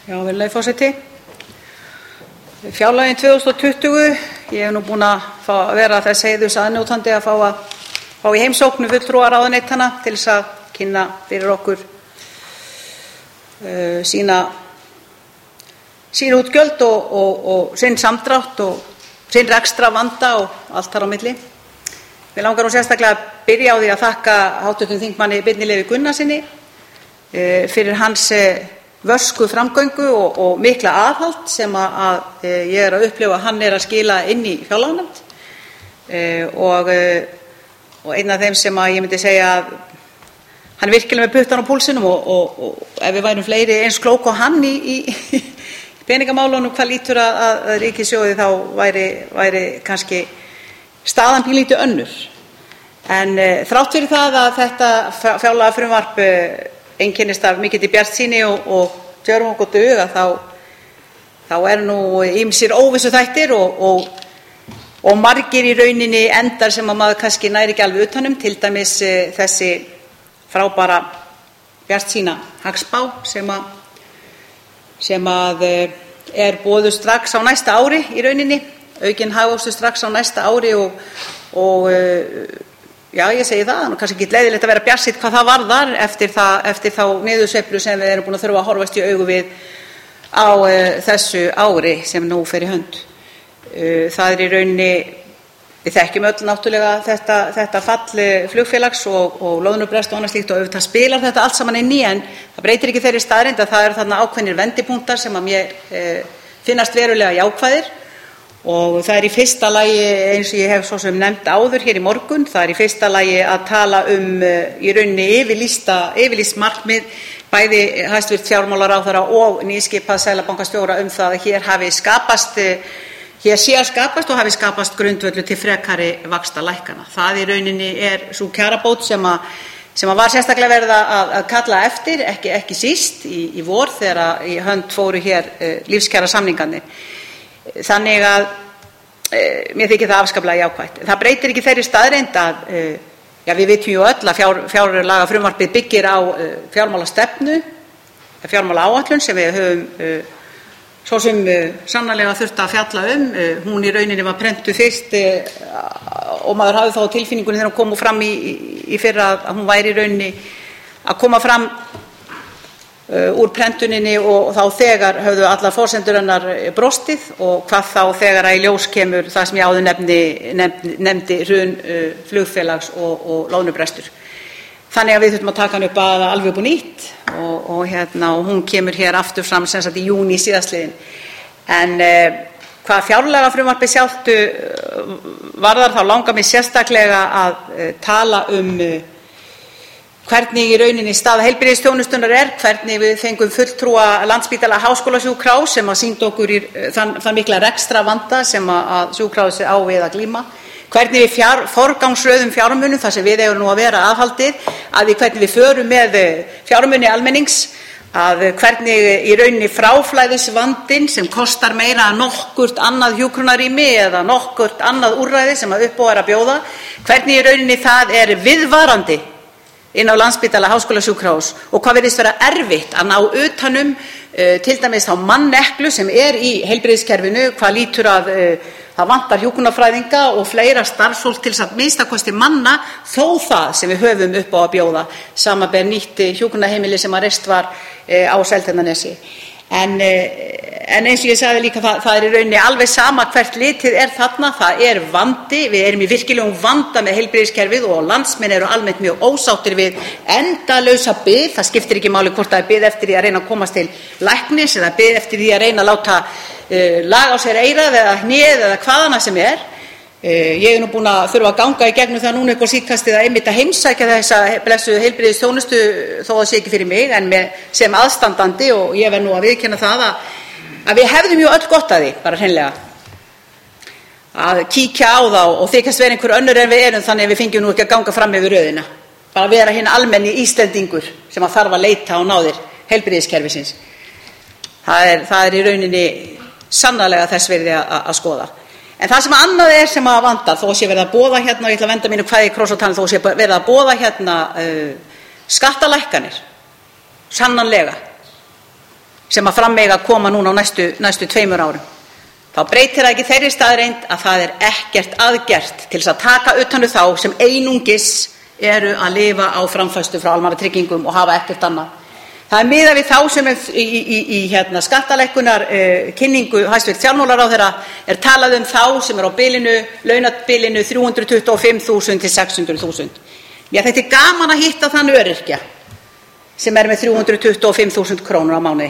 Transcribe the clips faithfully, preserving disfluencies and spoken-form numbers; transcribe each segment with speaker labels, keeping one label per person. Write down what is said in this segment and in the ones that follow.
Speaker 1: Já, virðulegi forseti. Fjárlögin tvö þúsund tuttugu, ég hef nú búin að fá að vera þess heiðurs aðnjótandi að fá að fá í heimsókn fulltrúa ráðuneytanna til þess að kynna fyrir okkur uh, sína sín útgjöld og, og, og sinn samdrátt og sinn rekstra vanda og allt þar á milli. Mér langar nú sérstaklega að byrja á því að þakka háttvirtum þingmanni Birni Leví Gunnarssyni uh, fyrir hans uh, vörsku framgöngu og, og mikla aðhald sem að, að ég er að upplifa að hann er að skila inn í fjárlaganefnd e, og, og einn af þeim sem að ég myndi segja að hann er virkilega með puttan á púlsinum og, og, og ef við værum fleiri eins klók og hann í, í, í peningamálunum hvað lítur að, að ríkissjóði þá væri, væri kannski staðan pínlítið önnur. En e, þrátt fyrir það að þetta fjárlagafrumvarp einkennist af mikilli bjartsýni og, og djörfung og duga þá, þá er nú ýmsir óvissuþættir og, og, og margir í rauninni endar sem að maður kannski næri ekki alveg utanum, til dæmis e, þessi frábæra bjartsýna hagspá sem að, sem að e, er boðuð strax á næsta ári í rauninni, aukinn hagvöxtur strax á næsta ári og, og e, já, ég segi það, það er kannski ekki leiðilegt að vera bjartsýnn hvað það varðar eftir, það, eftir þá niðursveiflu sem við erum búin að þurfa að horfast í augu við á uh, þessu ári sem nú fer í hönd. Uh, það er í rauninni, við þekkjum öll náttúrulega þetta, þetta fall flugfélags og, og loðnubrest og annað slíkt og auðvitað spilar þetta allt saman inn í, en það breytir ekki þeirri staðreynd að það eru þarna ákveðnir vendipunktar sem að mér uh, finnast verulega jákvæðir. Og það er í fyrsta lagi, eins og ég hef svo sem nefnt áður hér í morgun, það er í fyrsta lagi að tala um uh, í rauninni yfirlýsta, yfirlýst markmið bæði hæstvirts fjármálaráðherra og nýskipað seðlabankastjóra um það að hér hafi skapast, uh, hér sé að skapast og hafi skapast grundvöllur til frekari vaxtalækkana. Það í rauninni er sú kjarabót sem að, sem að var sérstaklega verið að, að kalla eftir, ekki, ekki síst í, í vor þegar í hönd fóru hér uh, lífskjara samningarnir. Þannig að e, mér þykir það afskaplega jákvætt. Það breytir ekki þeirri staðreynd að e, já, við vitum ju öll að fjár, fjárlagafrumvarpið byggir á e, fjármálastefnu, fjármálaáætlun sem við höfum e, svo sem e, sannarlega þurft að fjalla um. E, hún í rauninni var prentuð fyrst e, og maður hafði þá tilfinningunni þegar hún kom fram í, í, í fyrra að hún væri í rauninni að koma fram úr prentuninni og þá þegar höfðu allar forsendur hennar brostið og hvað þá þegar að í ljós kemur það sem ég áður nefndi, nefndi, nefndi hrun uh, flugfélags og, og loðnubrestur. Þannig að við þurfum að taka hann upp að alveg upp og nýtt og, og, hérna, og hún kemur hér aftur fram sem sagt í júní síðastliðin. En uh, hvað fjárlagafrumvarpið sjálft uh, varðar þá langar mig sérstaklega að uh, tala um uh, hvernig í rauninni staða heilbrigðisþjónustunnar er, hvernig við fengum fulltrúa Landspítala háskólasjúkrahúss sem að sýndi okkur í þann, þann mikla rekstra vanda sem að sjúkrahúsið á við að glíma, hvernig við fjár, forgangsröðum fjármunum þar sem við eigum nú að vera aðhaldið, að við hvernig við förum með fjármuni almennings, að hvernig í rauninni fráflæðisvandinn sem kostar meira en nokkurt annað hjúkrunarrými eða nokkurt annað úrræði sem að uppá er að bjóða, hvernig í rauninni það er viðvarandi inn á Landspítala háskólasjúkrahúss og hvað virðist vera erfitt að ná utanum uh, til dæmis þá manneklu sem er í heilbrigðiskerfinu, hvað lítur að uh, það vantar hjúkrunarfræðinga og fleira starfsfólk til þess að minnsta manna þó það sem við höfum upp á að bjóða, samanber nýtt hjúkrunarheimili sem að reist var uh, á Seltjarnarnesi. En, en eins og ég sagði líka, það, það er í rauninni alveg sama hvert litið er þarna, það er vandi, við erum í virkilegum vanda með heilbrigðiskerfið og landsmenn eru almennt mjög ósáttir við endalausa bið, það skiptir ekki máli hvort það er bið eftir því að reyna að komast til læknis eða bið eftir því að reyna að láta uh, laga á sér eyrað eða hnið eða hvaðana sem er. Uh, ég er nú búin að þurfa að ganga í gegnum það núna upp á síðkastið að einmitt að heimsækja þessa blessuðu heilbrigðisþjónustu þó það sé ekki fyrir mig en með, sem aðstandandi og ég verð nú að viðurkenna það að, að við hefðum ju öll gott að því, bara hreinlega að kíkja á þá og þykjast vera einhver önnur en við erum þannig að við fengjum nú ekki að ganga fram yfir röðina, bara að vera hinn almenni Íslendingur sem að þarf að leita á náðir heilbrigðiskerfisins. Það er, það er í rauninni sannarlega þess virði að, að skoða. En það sem annað er sem að vanda, þó sé verið að boða hérna, og ég ætla að venda mínu kvæði í kross og talin, þó sé verið að boða hérna uh, skattalækkanir, sannanlega, sem að fram mega koma núna á næstu, næstu tveimur árum, þá breytir það ekki þeirri staðreynd að það er ekkert aðgert til þess að taka utan um þá sem einungis eru að lifa á framfærslu frá almannatryggingum og hafa ekkert annað. Það er miðað við þá sem er í, í, í hérna, skattalækkunar uh, kynningu hæstvirts fjármálaráðherra er talað um þá sem er á bilinu, launabilinu þrjú hundruð tuttugu og fimm þúsund til sex hundruð þúsund. Já, þetta er gaman að hitta þann öryrkja sem er með þrjú hundruð tuttugu og fimm þúsund krónur á mánuði.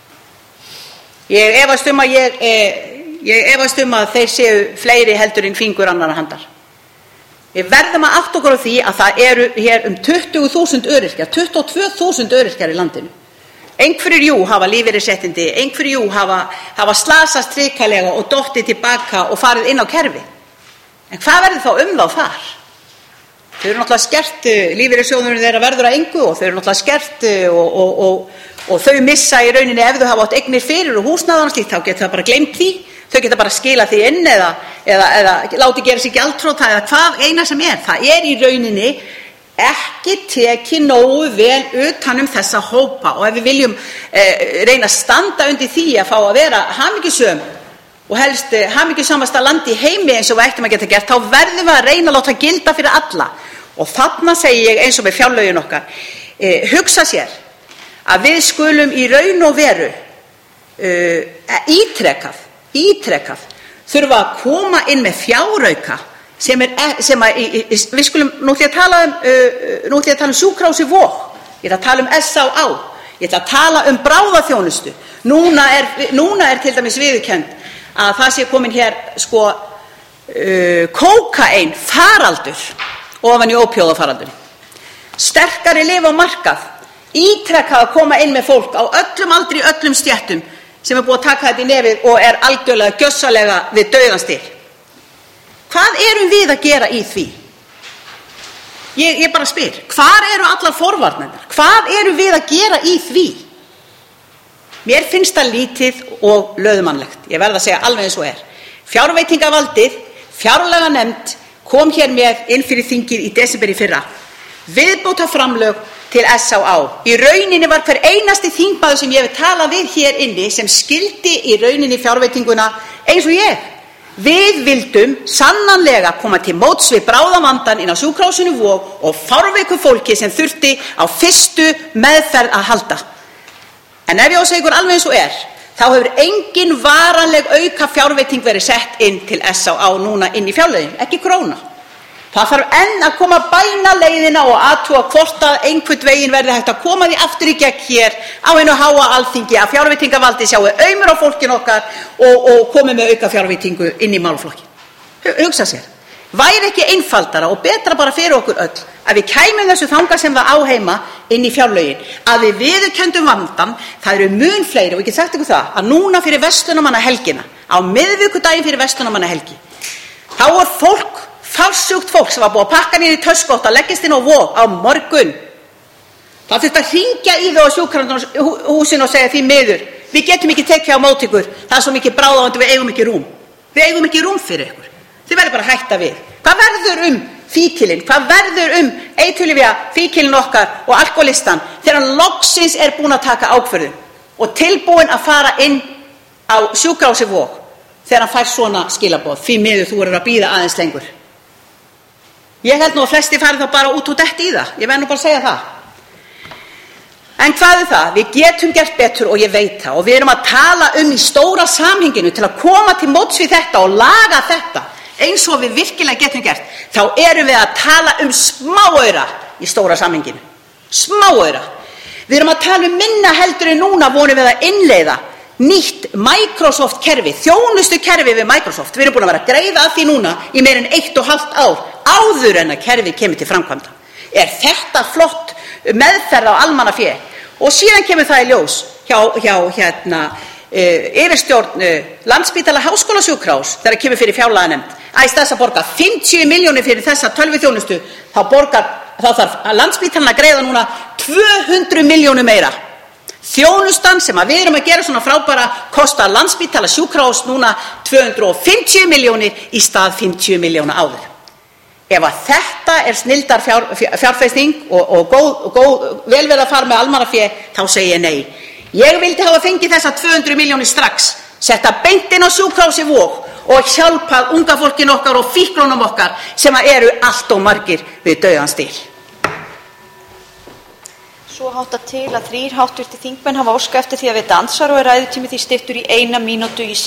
Speaker 1: Ég efast um að, ég, eh, ég efast um að þeir séu fleiri heldur en fingur annarra handar. Við verðum að átta okkur á því að það eru hér um tuttugu þúsund öryrkjar, tuttugu og tvö þúsund öryrkjar í landinu. Einhverjir jú hafa lífeyrisréttindi, einhverjir jú hafa, hafa slasast hrikalega og dottið tilbaka og farið inn á kerfi. En hvað verður þá um þá þar? Þau eru náttúrulega skert, lífeyrissjóðurinn þeirra verður að engu og þau eru náttúrulega skert og, og, og, og þau missa í rauninni ef þau hafa átt eignir fyrir og húsnæði og slíkt, þá geta það bara gleymt því. Þau geta bara skila því inn eða, eða, eða láti gera sig gjaldþrota eða hvað eina sem er. Það er í rauninni ekki tekið nógu vel utan um þessa hópa og ef við viljum eh, reyna að standa undir því að fá að vera hamingjusöm og helst eh, hamingjusamasta land í heimi eins og við ættum að geta gert, þá verðum við að reyna að láta gilda fyrir alla. Og þarna segi ég eins og með fjárlögin okkar, eh, hugsa sér að við skulum í raun og veru eh, ítrekað ítrekað þurfa að koma inn með fjárauka sem er, sem að, við skulum, nú ætla ég að tala um, uh, nú ætla ég að tala um sjúkrahúsið Vog, ég ætla að tala um S á á, ég ætla að tala um bráðaþjónustu. Núna er, núna er til dæmis viðurkennt að það sé komin hér, sko, uh, kókaín faraldur ofan í ópíóðafaraldurinn. Sterkari lyf á markað, ítrekað að koma inn með fólk á öllum aldri, öllum stéttum, sem er búið að taka þetta í nefið og er algjörlega gjössalega við dauðans til. Hvað erum við að gera í því? Ég, ég bara spyr, hvar eru allar forvarnirnar? Hvað erum við að gera í því? Mér finnst það lítið og löðmannlegt. Ég verð að segja alveg eins og er. Fjárveitingavaldið, fjárlaganefnd kom hér með inn fyrir þingið í desember í fyrra. Viðbóta framlög til S á á. Í rauninni var hver einasti þingmaður sem ég hef talað við hér inni sem skildi í rauninni fjárveitinguna eins og ég. Við vildum sannanlega koma til móts við bráðavandann inn á sjúkrahúsinu Vog og fárveiku fólki sem þurfti á fyrstu meðferð að halda. En ef ég á að segja ykkur alveg eins og er, þá hefur engin varanleg auka fjárveiting verið sett inn til S á á núna inn í fjárlögin, ekki króna. Það þarf enn að koma bæna leiðina og athuga hvort að einhvern veginn verði hægt að koma því aftur í gegn hér á einu háa alþingi að fjárveitingavaldi sjáu aumur á fólkin okkar og, og komi með auka fjárveitingu inn í málaflokkin. Hugsa sér, væri ekki einfaldara og betra bara fyrir okkur öll að við kæmum þessu þangað sem það á heima inn í fjárlögin, að við viðurkenndum vandann. Það eru mun fleiri og ég get sagt ykkur það að núna fyrir verslunarmannahelgina, á miðvikudaginn fyrir verslunarmannahelgi, þá er fólk fársjúkt fólk sem var búið að pakka niður í tösku og leggist inn á Vog á morgun. Það þurfti að hringja í þau á sjúkrahúsinu og segja því miður, við getum ekki tekið á móti ykkur, það er svo mikið bráðavandi, við eigum ekki rúm. Við eigum ekki rúm fyrir ykkur. Þið verður bara að hætta við. Hvað verður um fíkilinn? Hvað verður um eiturlyfja fíkilinn okkar og alkoholistan þegar hann loksins er búinn að taka ákvörðun og tilbúinn að fara inn á sjúkrahúsið Vog þegar hann fær svona skilaboð? Því miður, þú verður að bíða aðeins lengur. Ég held nú að flesti fari þá bara út og detti í það. Ég verð nú bara að segja það. En hvað er það? Við getum gert betur og ég veit það. Og við erum að tala um í stóra samhenginu til að koma til móts við þetta og laga þetta eins og við virkilega getum gert. Þá erum við að tala um smáaura í stóra samhenginu. Smáaura. Við erum að tala um minna heldur en núna vonum við að innleiða nýtt Microsoft kerfi, þjónustu kerfi við Microsoft. Við erum búin að vera að greiða að því núna í meir en eitt og hálft ár áður en að kerfi kemur til framkvæmda. Er þetta flott meðferð á almannafé? Og síðan kemur það í ljós hjá, hjá hérna, uh, yfirstjórn uh, Landspítala Háskólasjúkrahúss þegar kemur fyrir fjárlaganefnd að í stað þess að borga fimmtíu milljónir fyrir þessa tölvuþjónustu, þá borgar þá þarf Landspítalinn að greiða núna tvö hundruð milljónum meira. Þjónustan sem að við erum að gera svona frábæra kostar Landspítala sjúkrahúss núna tvö hundruð fimmtíu milljónir í stað fimmtíu milljóna áður. Ef að þetta er snildar fjár, fjárfesting og, og góð, góð velverð að fara með almannafé, þá segi ég nei. Ég vildi hafa fengið þessar tvö hundruð milljónir strax, setta beint inn á sjúkrahúsið Vog og hjálpað unga fólkinu okkar og fíklunum okkar sem eru allt of margir við dauðans dyr.
Speaker 2: Svo háttar til að þrír háttvirtir þingmenn hafa óskað eftir því að veita andsvar og er ræðutími því styttur í eina mínútu í senn.